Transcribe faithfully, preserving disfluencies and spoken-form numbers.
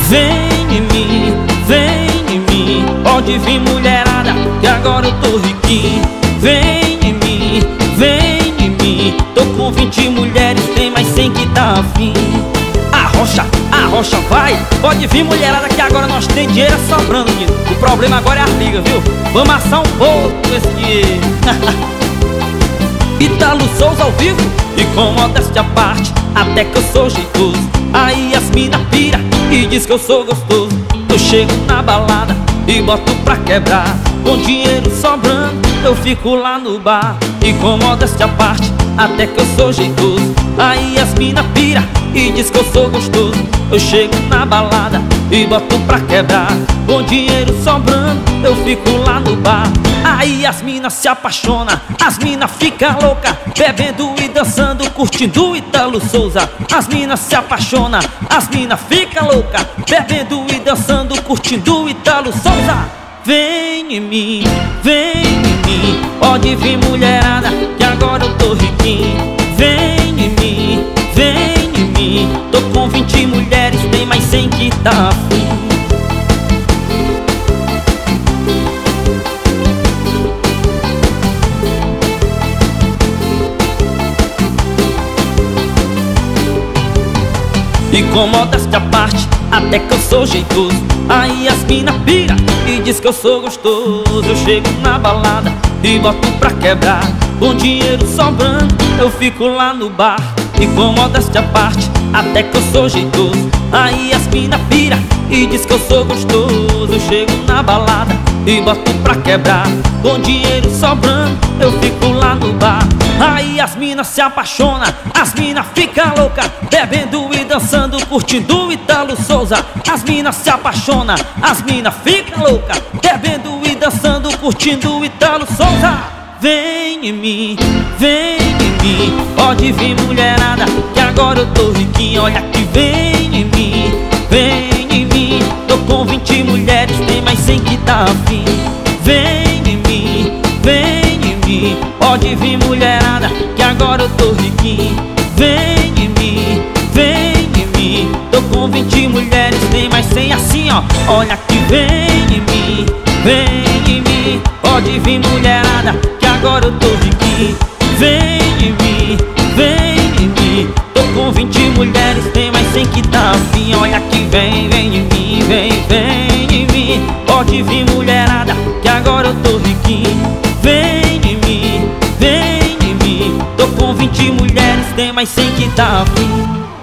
Vem em mim, vem em mim, pode vir mulherada, que agora eu tô riquinho. Vem em mim, vem em mim, tô com vinte mulheres, tem mais cem que tá afim. Arrocha, arrocha, vai, pode vir mulherada, que agora nós tem dinheiro sobrando, menino. O problema agora é a liga, viu? Vamos assar um pouco com esse dinheiro. Italo Souza ao vivo e com modéstia à parte, até que eu sou jeitoso. Aí as mina pira e diz que eu sou gostoso. Eu chego na balada e boto pra quebrar, com dinheiro sobrando eu fico lá no bar. E com modéstia à parte, até que eu sou jeitoso. Aí as mina pira e diz que eu sou gostoso. Eu chego na balada e boto pra quebrar, com dinheiro sobrando eu fico lá no bar. Aí as minas se apaixonam, as minas ficam loucas, bebendo e dançando, curtindo o Italo Souza. As minas se apaixonam, as minas ficam loucas, bebendo e dançando, curtindo o Italo Souza. Vem em mim, vem em mim, pode vir mulherada, que agora eu tô riquinho. Vem em mim, vem em mim, tô com vinte mulheres, tem mais cem que tá afim. E com modéstia à parte, até que eu sou jeitoso. Aí as mina pira e diz que eu sou gostoso. Eu chego na balada e boto pra quebrar, com dinheiro sobrando eu fico lá no bar. E com modéstia à parte, até que eu sou jeitoso. Aí as mina pira e diz que eu sou gostoso. Eu chego na balada e boto pra quebrar, com dinheiro sobrando eu fico lá no bar. Aí as minas se apaixonam, as minas ficam loucas, bebendo e dançando, curtindo o Italo Souza. As minas se apaixonam, as minas ficam loucas, bebendo e dançando, curtindo o Italo Souza. Vem em mim, vem em mim, pode vir mulherada, que agora eu tô riquinho. Olha que vem em mim, vem em mim, tô com vinte mulheres, tem mais cem que tá afim. Vem em mim, vem em mim, pode vir mulherada, que agora eu tô riquinho. Vem em mim, vem em mim, tô com vinte mulheres, tem mais cem assim, ó. Olha que vem em mim, vem em mim, pode vir mulherada, que agora eu tô riquinho. Vem em mim, vem em mim, tô com vinte mulheres, tem mais cem que tá afim. Olha que vem, vem em mim, vem, vem em mim, pode vir mulherada, que agora eu tô riquinho. Vem em mim, vem em mim, tô com vinte mulheres, tem mais cem que tá afim.